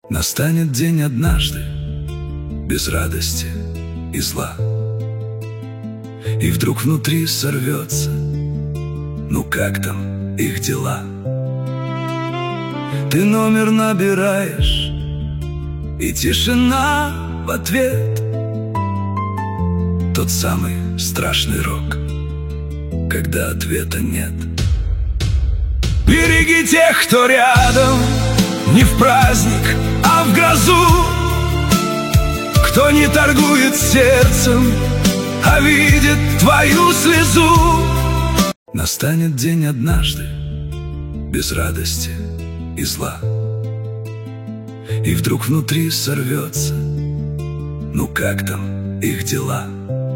Настанет день однажды, без радости и зла, и вдруг внутри сорвется: ну как там их дела? Ты номер набираешь, и тишина в ответ. Тот самый страшный рок, когда ответа нет. Береги тех, кто рядом, не в праздник, а в грозу, кто не торгует сердцем, а видит твою слезу. Настанет день однажды, без радости и зла, и вдруг внутри сорвется: ну как там их дела?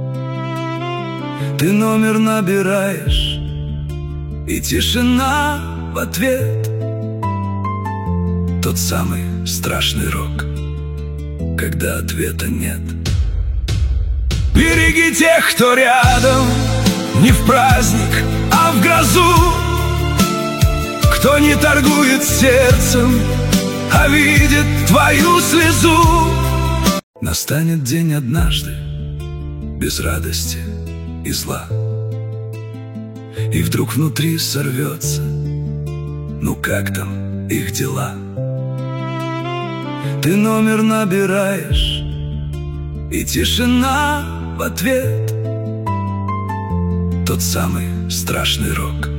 Ты номер набираешь, и тишина в ответ. Тот самый страшный рок, когда ответа нет. Береги тех, кто рядом, не в праздник, а в грозу, кто не торгует сердцем, а видит твою слезу. Настанет день однажды, без радости и зла, и вдруг внутри сорвется: ну как там их дела? Ты номер набираешь, и тишина в ответ. Тот самый страшный рок,